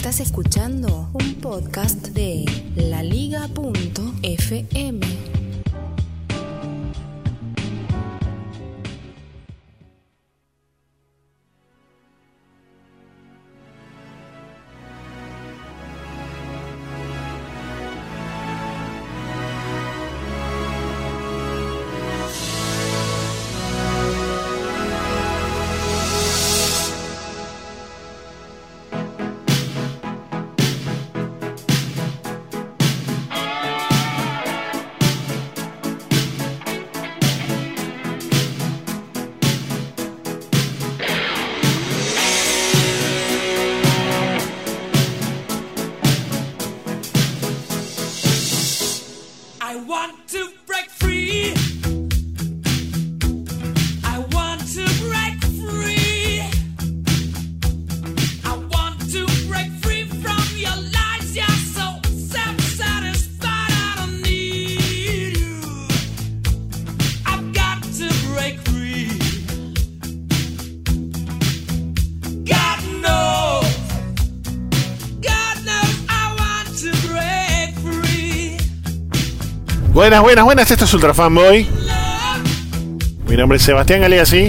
Estás escuchando un podcast de laliga.fm. Buenas, esto es Ultra Fanboy. Mi nombre es Sebastián Galeazzi.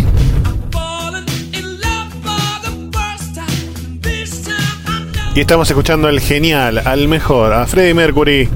Y estamos escuchando al genial, al mejor, a Freddie Mercury.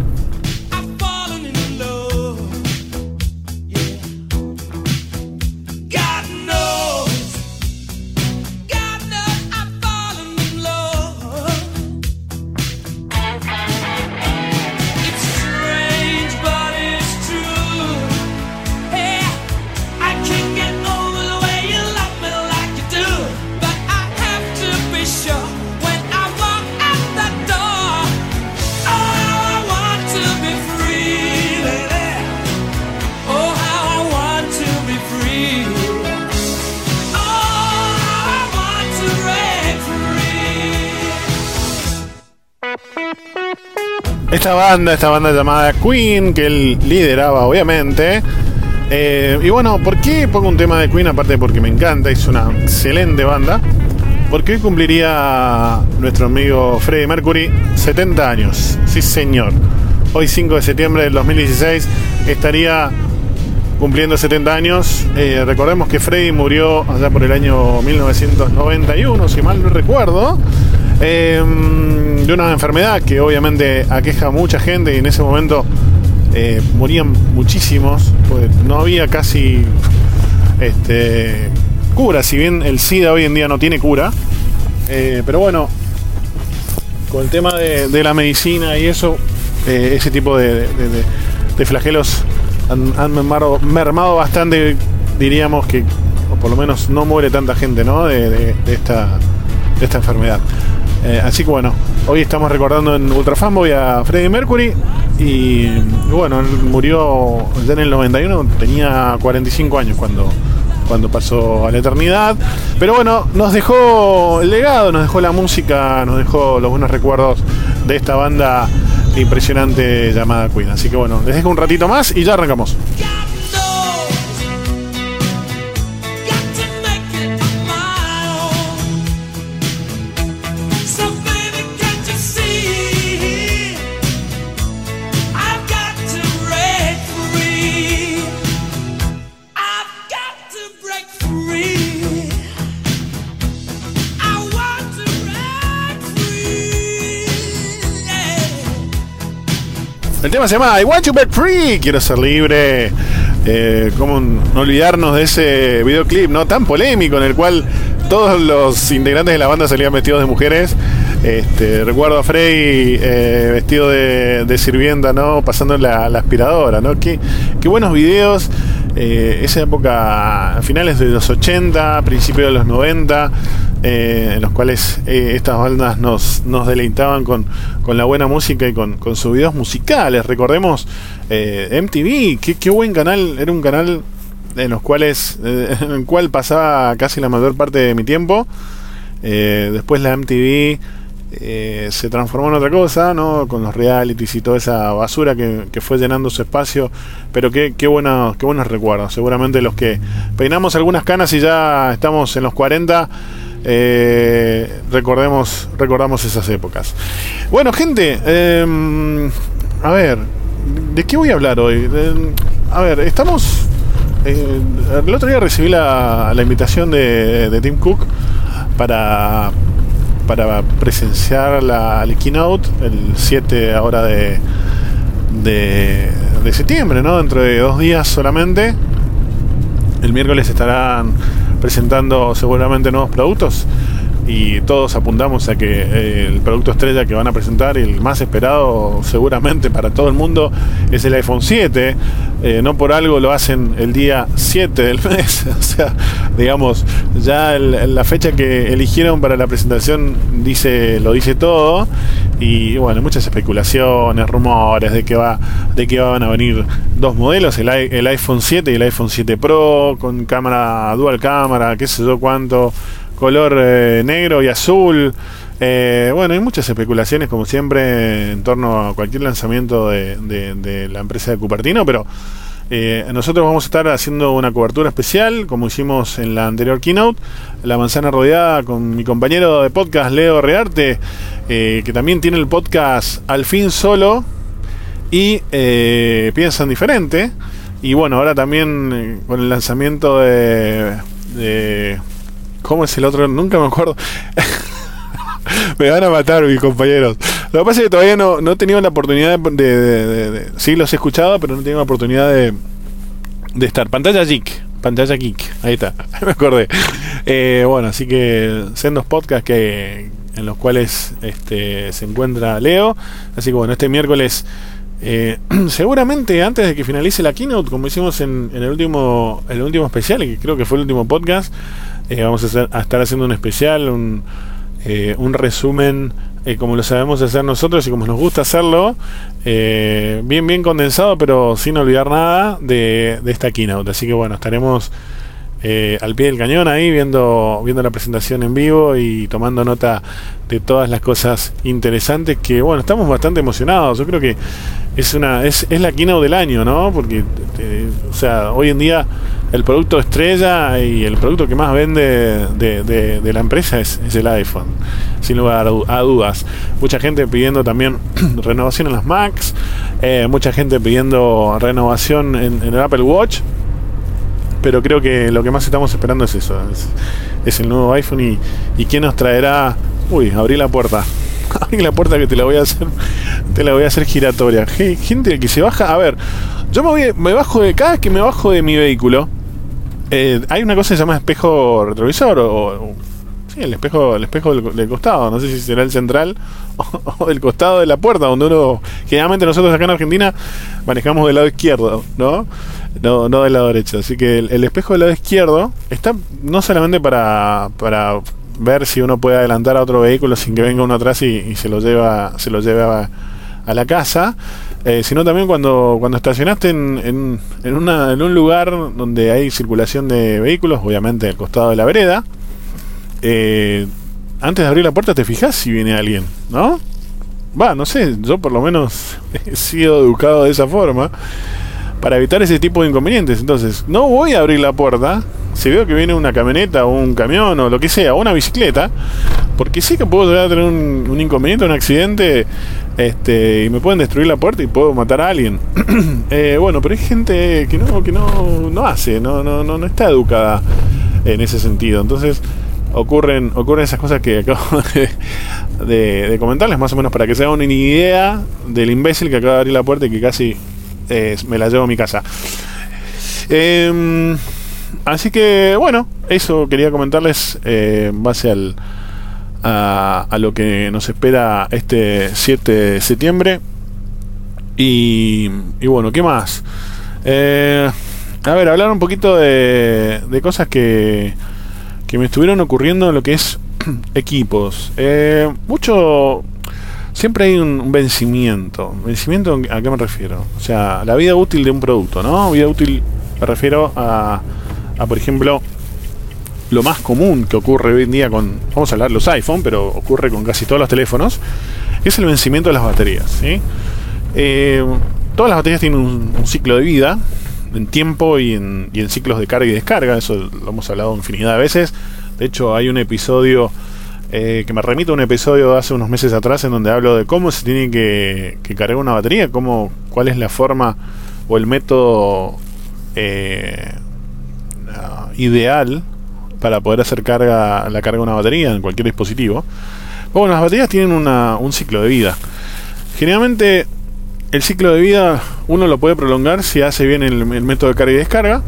Esta banda llamada Queen, que él lideraba obviamente. Y bueno, ¿por qué pongo un tema de Queen? Aparte porque me encanta, es una excelente banda. Porque hoy cumpliría nuestro amigo Freddie Mercury 70 años. Sí señor. Hoy 5 de septiembre del 2016 estaría cumpliendo 70 años. Recordemos que Freddie murió allá por el año 1991, si mal no recuerdo. De una enfermedad que obviamente aqueja a mucha gente, y en ese momento morían muchísimos, pues no había casi cura, si bien el SIDA hoy en día no tiene cura, pero bueno, con el tema de la medicina y eso, ese tipo de flagelos han mermado bastante, diríamos que, o por lo menos no muere tanta gente, ¿no? de esta enfermedad. Así que bueno, hoy estamos recordando en Ultra Fanboy a Freddie Mercury. Y bueno, él murió ya en el 91, tenía 45 años cuando pasó a la eternidad. Pero bueno, nos dejó el legado, nos dejó la música, nos dejó los buenos recuerdos de esta banda impresionante llamada Queen. Así que bueno, les dejo un ratito más y ya arrancamos. El tema se llama I Want to Break Free, quiero ser libre. Cómo no olvidarnos de ese videoclip, ¿no? Tan polémico, en el cual todos los integrantes de la banda salían vestidos de mujeres. Recuerdo a Frey vestido de sirvienta, ¿no? Pasando la aspiradora, ¿no? Qué buenos videos. Esa época, finales de los 80, principios de los 90, en los cuales estas bandas nos deleitaban con la buena música y con sus videos musicales. Recordemos MTV, qué buen canal, era un canal en el cual pasaba casi la mayor parte de mi tiempo. Después la MTV se transformó en otra cosa, ¿no? Con los realities y toda esa basura que fue llenando su espacio. Pero qué buenos recuerdos. Seguramente los que peinamos algunas canas y ya estamos en los 40, recordamos esas épocas. Bueno, gente, a ver, ¿de qué voy a hablar hoy? A ver, estamos... el otro día recibí la invitación de Tim Cook para presenciar el keynote el 7 ahora de septiembre, ¿no? Dentro de 2 días solamente. El miércoles estarán presentando seguramente nuevos productos y todos apuntamos a que el producto estrella que van a presentar, y el más esperado seguramente para todo el mundo, es el iPhone 7. No por algo lo hacen el día 7 del mes. O sea, digamos, ya la fecha que eligieron para la presentación lo dice todo. Y bueno, muchas especulaciones, rumores de que van a venir 2 modelos, el iPhone 7 y el iPhone 7 Pro, con cámara, dual cámara, qué sé yo cuánto, color negro y azul. Bueno, hay muchas especulaciones como siempre en torno a cualquier lanzamiento de la empresa de Cupertino, pero nosotros vamos a estar haciendo una cobertura especial como hicimos en la anterior keynote, La Manzana Rodeada, con mi compañero de podcast Leo Rearte, que también tiene el podcast Al Fin Solo y Piensan Diferente. Y bueno, ahora también con el lanzamiento de ¿cómo es el otro? Nunca me acuerdo. Me van a matar mis compañeros. Lo que pasa es que todavía no he tenido la oportunidad de sí, los he escuchado, pero no he tenido la oportunidad de estar. Pantalla Geek, ahí está, me acordé. Bueno, así que sendos podcasts en los cuales se encuentra Leo. Así que bueno, este miércoles, seguramente antes de que finalice la keynote, como hicimos en el último especial, que creo que fue el último podcast, vamos a estar haciendo un especial, un resumen, como lo sabemos hacer nosotros y como nos gusta hacerlo, bien condensado, pero sin olvidar nada de esta keynote. Así que bueno, estaremos al pie del cañón ahí viendo la presentación en vivo y tomando nota de todas las cosas interesantes que, bueno, estamos bastante emocionados. Yo creo que es la keynote del año, ¿no? Porque o sea, hoy en día el producto estrella y el producto que más vende de la empresa es el iPhone, sin lugar a dudas. Mucha gente pidiendo también renovación en las Macs, mucha gente pidiendo renovación en el Apple Watch. Pero creo que lo que más estamos esperando es eso, es el nuevo iPhone y quién nos traerá. Uy, abrí la puerta que te la voy a hacer giratoria. Gente que se baja, a ver, yo me bajo cada vez que me bajo de mi vehículo, hay una cosa que se llama espejo retrovisor sí, el espejo del costado, no sé si será el central o del costado de la puerta, donde uno, generalmente nosotros acá en Argentina manejamos del lado izquierdo, ¿no? No del lado derecho. Así que el espejo del lado izquierdo está no solamente para ver si uno puede adelantar a otro vehículo sin que venga uno atrás y se lo lleva a la casa, sino también cuando estacionaste en un lugar donde hay circulación de vehículos, obviamente al costado de la vereda. Antes de abrir la puerta te fijas si viene alguien, ¿no? No sé, yo por lo menos he sido educado de esa forma para evitar ese tipo de inconvenientes. Entonces, no voy a abrir la puerta si veo que viene una camioneta o un camión o lo que sea, o una bicicleta, porque sé que puedo llegar a tener un inconveniente, un accidente, y me pueden destruir la puerta y puedo matar a alguien. Bueno, pero hay gente que no hace, no está educada en ese sentido. Entonces ocurren esas cosas que acabo de comentarles, más o menos para que se hagan una idea del imbécil que acaba de abrir la puerta y que casi me la llevo a mi casa. Así que bueno, eso quería comentarles en base a lo que nos espera este 7 de septiembre. Y bueno, ¿qué más? A ver, hablar un poquito de cosas que me estuvieron ocurriendo en lo que es equipos. Siempre hay un vencimiento. ¿Vencimiento a qué me refiero? O sea, la vida útil de un producto, ¿no? Vida útil me refiero a por ejemplo, lo más común que ocurre hoy en día vamos a hablar de los iPhone, pero ocurre con casi todos los teléfonos, es el vencimiento de las baterías, ¿sí? Todas las baterías tienen un ciclo de vida, en tiempo y en ciclos de carga y descarga. Eso lo hemos hablado infinidad de veces, De hecho, hay un episodio que me remito a un episodio de hace unos meses atrás en donde hablo de cómo se tiene que cargar una batería, cuál es la forma o el método ideal para poder hacer la carga de una batería en cualquier dispositivo. Bueno, las baterías tienen un ciclo de vida. Generalmente el ciclo de vida uno lo puede prolongar si hace bien el método de carga y descarga.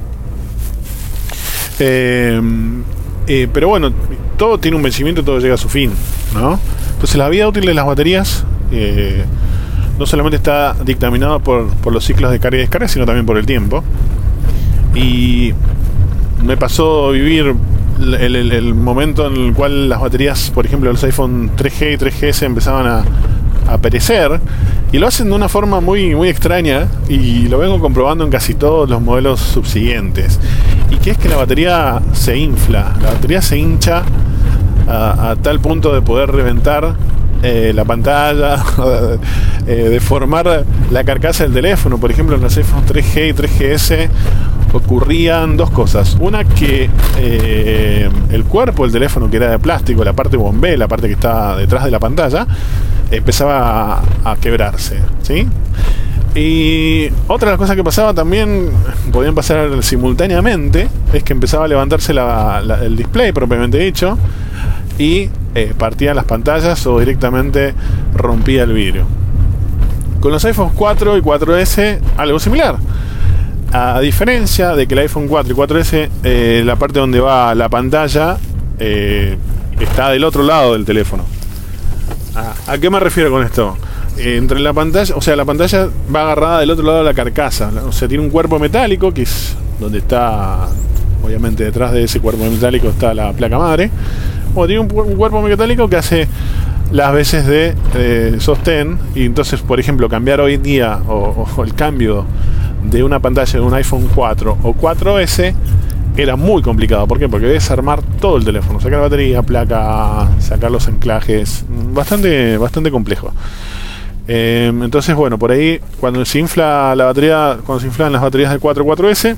Pero bueno, todo tiene un vencimiento, todo llega a su fin, ¿no? Entonces la vida útil de las baterías no solamente está dictaminada por los ciclos de carga y descarga, sino también por el tiempo. Y me pasó vivir el momento en el cual las baterías, por ejemplo, los iPhone 3G y 3GS empezaban a perecer, y lo hacen de una forma muy, muy extraña, y lo vengo comprobando en casi todos los modelos subsiguientes, y que es que la batería se infla, la batería se hincha a tal punto de poder reventar la pantalla, deformar la carcasa del teléfono. Por ejemplo, en los iPhone 3G y 3GS ocurrían dos cosas. Una, que el cuerpo del teléfono, que era de plástico, la parte bombé, la parte que está detrás de la pantalla, empezaba a quebrarse, ¿sí? Y otra de las cosas que pasaba también, podían pasar simultáneamente, es que empezaba a levantarse el display propiamente dicho, y partía las pantallas o directamente rompía el vidrio. Con los iPhone 4 y 4S algo similar, a diferencia de que el iPhone 4 y 4S la parte donde va la pantalla está del otro lado del teléfono. ¿A qué me refiero con esto? Entre la pantalla, o sea, la pantalla va agarrada del otro lado de la carcasa, o sea, tiene un cuerpo metálico que es donde está, obviamente detrás de ese cuerpo metálico está la placa madre. Bueno, tiene un cuerpo metálico que hace las veces de sostén, y entonces, por ejemplo, cambiar hoy en día o el cambio de una pantalla de un iPhone 4 o 4S era muy complicado. ¿Por qué? Porque debes armar todo el teléfono, sacar la batería, placa, sacar los anclajes, bastante complejo. Entonces, bueno, por ahí cuando se infla la batería, cuando se inflan las baterías de 4 o 4S,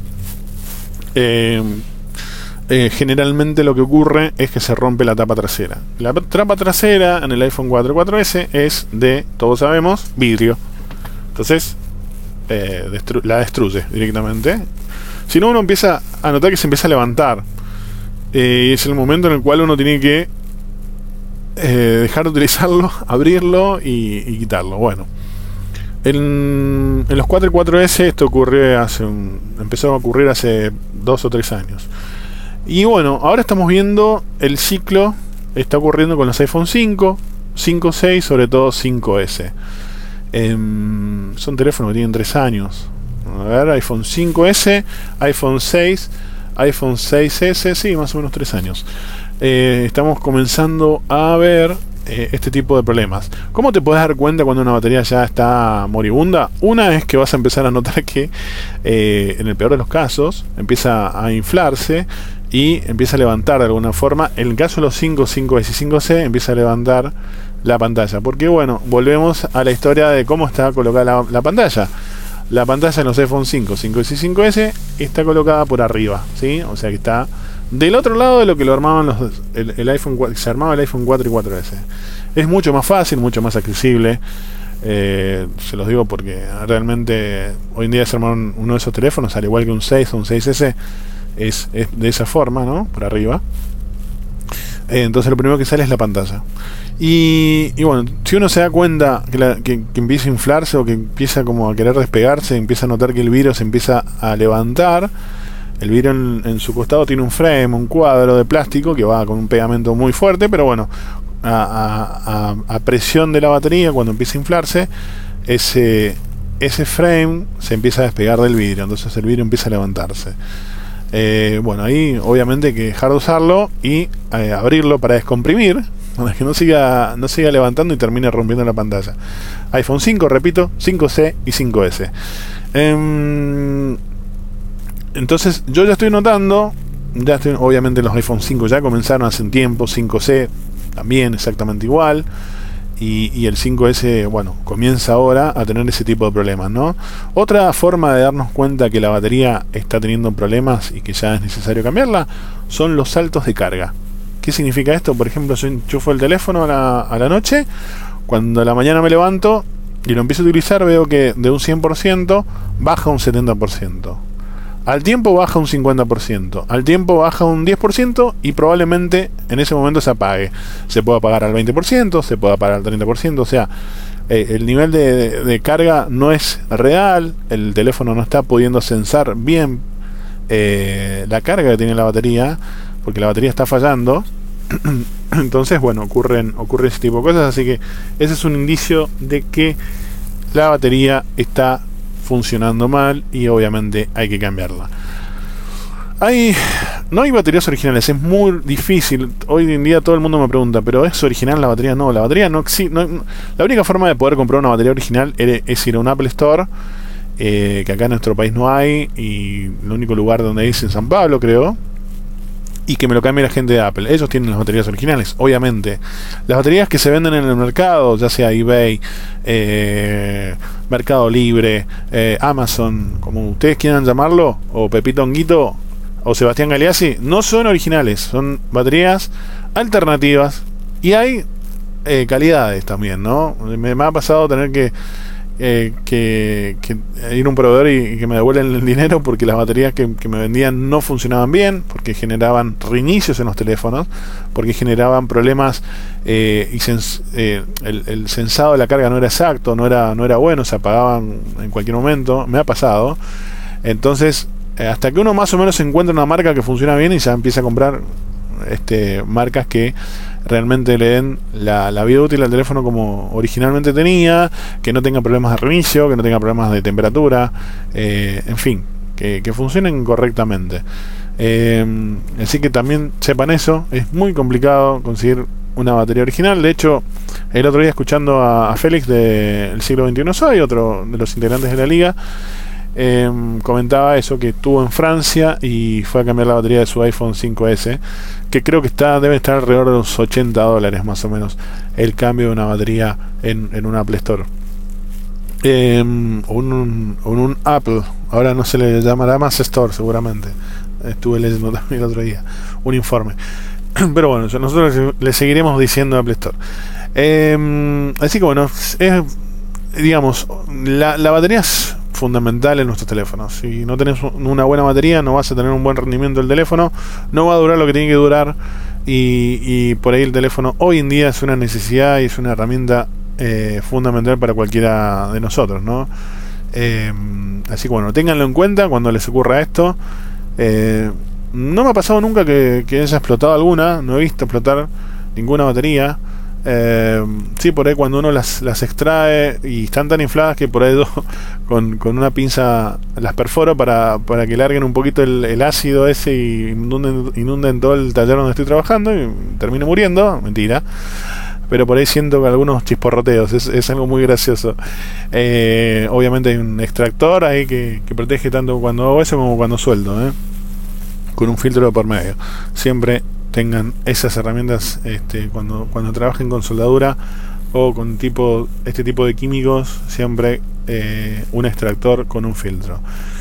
generalmente lo que ocurre es que se rompe la tapa trasera. La tapa trasera en el iPhone 4 y 4S es de, todos sabemos, vidrio. Entonces la destruye directamente. Si no, uno empieza a notar que se empieza a levantar, y es el momento en el cual uno tiene que dejar de utilizarlo, abrirlo y quitarlo. Bueno, en los 4 y 4S esto empezó a ocurrir hace 2 o 3 años. Y bueno, ahora estamos viendo el ciclo, está ocurriendo con los iPhone 5, 5.6, sobre todo 5S. Son teléfonos que tienen 3 años. A ver, iPhone 5S, iPhone 6, iPhone 6S, sí, más o menos 3 años. Estamos comenzando a ver este tipo de problemas. ¿Cómo te puedes dar cuenta cuando una batería ya está moribunda? Una es que vas a empezar a notar que en el peor de los casos empieza a inflarse y empieza a levantar de alguna forma. En el caso de los 5, 5S y 5C empieza a levantar la pantalla, porque bueno, volvemos a la historia de cómo está colocada la pantalla. La pantalla en los iPhone 5, 5S y 5S está colocada por arriba, ¿sí? O sea que está del otro lado de lo que lo armaban el iPhone 4, se armaba el iPhone 4 y 4S. Es mucho más fácil, mucho más accesible. Se los digo porque realmente hoy en día se armaron uno de esos teléfonos, al igual que un 6 o un 6S, es de esa forma, ¿no? Por arriba. Entonces lo primero que sale es la pantalla. Y bueno, si uno se da cuenta que empieza a inflarse o que empieza como a querer despegarse, empieza a notar que el vidrio se empieza a levantar. El vidrio en su costado tiene un frame, un cuadro de plástico que va con un pegamento muy fuerte, pero bueno, a presión de la batería, cuando empieza a inflarse, ese frame se empieza a despegar del vidrio, entonces el vidrio empieza a levantarse. Bueno, ahí obviamente hay que dejar de usarlo y abrirlo para descomprimir, para que no siga levantando y termine rompiendo la pantalla. iPhone 5, repito, 5C y 5S. Entonces yo ya estoy notando, obviamente los iPhone 5 ya comenzaron hace un tiempo, 5C también exactamente igual, y el 5S, bueno, comienza ahora a tener ese tipo de problemas, ¿no? Otra forma de darnos cuenta que la batería está teniendo problemas y que ya es necesario cambiarla son los saltos de carga. ¿Qué significa esto? Por ejemplo, yo enchufo el teléfono a la noche, cuando a la mañana me levanto y lo empiezo a utilizar, veo que de un 100% baja un 70%. Al tiempo baja un 50%, al tiempo baja un 10% y probablemente en ese momento se apague. Se puede apagar al 20%, se puede apagar al 30%, o sea, el nivel de carga no es real, el teléfono no está pudiendo censar bien la carga que tiene la batería, porque la batería está fallando. Entonces, bueno, ocurre ese tipo de cosas, así que ese es un indicio de que la batería está funcionando mal y obviamente hay que cambiarla. No hay baterías originales, es muy difícil. Hoy en día todo el mundo me pregunta, ¿pero es original la batería? No, la batería no existe. La única forma de poder comprar una batería original es ir a un Apple Store, que acá en nuestro país no hay, y el único lugar donde hay es en San Pablo, creo, y que me lo cambie la gente de Apple. Ellos tienen las baterías originales, obviamente. Las baterías que se venden en el mercado, ya sea eBay, Mercado Libre, Amazon, como ustedes quieran llamarlo, o Pepito Honguito, o Sebastián Galeazzi, no son originales, son baterías alternativas. Y hay calidades también, ¿no? Me ha pasado tener que ir a un proveedor y que me devuelven el dinero porque las baterías que me vendían no funcionaban bien, porque generaban reinicios en los teléfonos, porque generaban problemas y el sensado de la carga no era exacto, no era bueno, se apagaban en cualquier momento. Me ha pasado. Entonces, hasta que uno más o menos encuentra una marca que funciona bien y ya empieza a comprar marcas que realmente le den la vida útil al teléfono como originalmente tenía, que no tenga problemas de reinicio, que no tenga problemas de temperatura, en fin, que funcionen correctamente. Así que también sepan eso. Es muy complicado conseguir una batería original. De hecho, el otro día, escuchando a Félix de El Siglo XXI Soy, otro de los integrantes de la liga, comentaba eso, que estuvo en Francia y fue a cambiar la batería de su iPhone 5S, que creo que debe estar alrededor de los $80 más o menos el cambio de una batería en un Apple Store, un Apple, ahora no se le llamará más Store seguramente. Estuve leyendo también el otro día un informe, pero bueno, nosotros le seguiremos diciendo Apple Store. Así que bueno, digamos, la batería es fundamental en nuestros teléfonos. Si no tenés una buena batería, no vas a tener un buen rendimiento del teléfono, no va a durar lo que tiene que durar, y por ahí el teléfono hoy en día es una necesidad y es una herramienta fundamental para cualquiera de nosotros, ¿no? Así que bueno, ténganlo en cuenta cuando les ocurra esto. No me ha pasado nunca que haya explotado alguna, no he visto explotar ninguna batería. Sí, por ahí cuando uno las extrae y están tan infladas que por ahí con una pinza las perforo para que larguen un poquito el ácido ese y inunden todo el taller donde estoy trabajando y termino muriendo. Mentira, pero por ahí siento que algunos chisporroteos, es algo muy gracioso. Obviamente hay un extractor ahí que protege tanto cuando hago eso como cuando sueldo, con un filtro por medio. Siempre tengan esas herramientas cuando trabajen con soldadura o con este tipo de químicos, siempre un extractor con un filtro.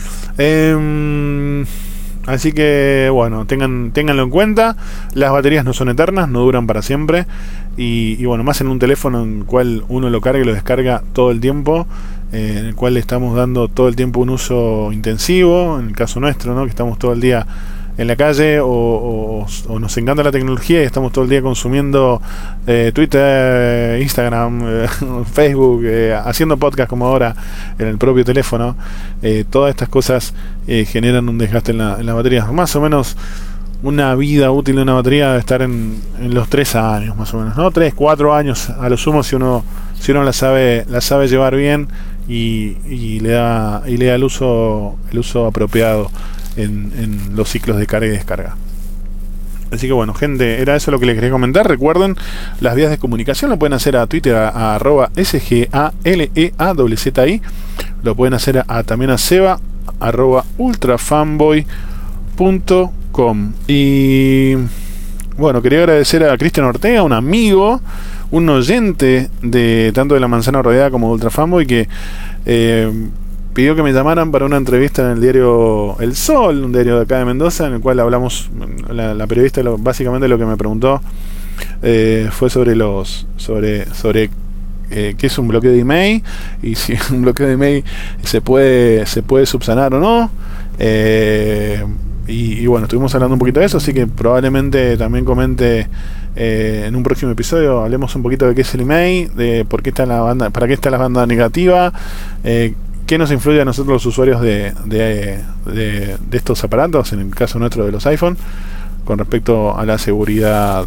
Así que bueno, ténganlo en cuenta. Las baterías no son eternas, no duran para siempre, y bueno, más en un teléfono en el cual uno lo carga y lo descarga todo el tiempo, en el cual le estamos dando todo el tiempo un uso intensivo, en el caso nuestro, ¿no? Que estamos todo el día en la calle, o nos encanta la tecnología y estamos todo el día consumiendo Twitter, Instagram, Facebook, haciendo podcast como ahora en el propio teléfono. Todas estas cosas generan un desgaste en la batería. Más o menos una vida útil de una batería debe estar en los 3 años más o menos, ¿no? 3, 4 años a lo sumo, si uno la sabe llevar bien y le da el uso apropiado en los ciclos de carga y descarga. Así que bueno, gente, era eso lo que les quería comentar. Recuerden, las vías de comunicación lo pueden hacer a Twitter a @SGALEAWZI, lo pueden hacer también a Seba @ultrafanboy.com. Y bueno, quería agradecer a Cristian Ortega, un amigo, un oyente de tanto de La Manzana Rodeada como de Ultrafanboy, que pidió que me llamaran para una entrevista en el diario El Sol, un diario de acá de Mendoza, en el cual hablamos, la periodista básicamente lo que me preguntó fue sobre qué es un bloqueo de email y si un bloqueo de email se puede subsanar o no. Y bueno, estuvimos hablando un poquito de eso, así que probablemente también comente en un próximo episodio, hablemos un poquito de qué es el email, de por qué está la banda, para qué está la banda negativa, qué nos influye a nosotros los usuarios de estos aparatos, en el caso nuestro de los iPhone, con respecto a la seguridad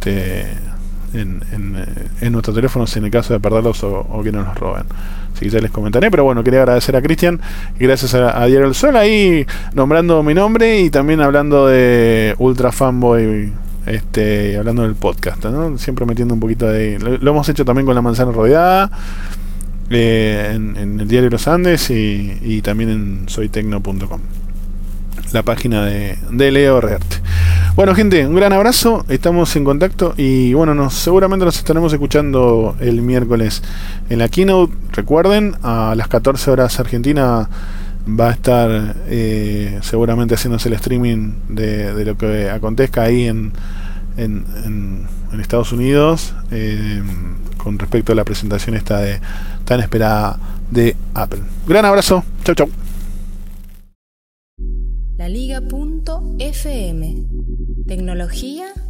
en nuestros teléfonos en el caso de perderlos o que nos los roben. Así que ya les comentaré, pero bueno, quería agradecer a Cristian y gracias a Diario El Sol ahí nombrando mi nombre y también hablando de Ultra Fanboy, hablando del podcast, ¿no? Siempre metiendo un poquito de... Lo hemos hecho también con La Manzana Rodeada, en el Diario Los Andes y también en soytecno.com, la página de Leo Rearte. Bueno, gente, un gran abrazo, estamos en contacto y bueno, seguramente nos estaremos escuchando el miércoles en la keynote. Recuerden, a las 14 horas Argentina va a estar seguramente haciéndose el streaming de lo que acontezca ahí en Estados Unidos con respecto a la presentación esta tan esperada de Apple. Gran abrazo, chau chau. Laliga.fm. Tecnología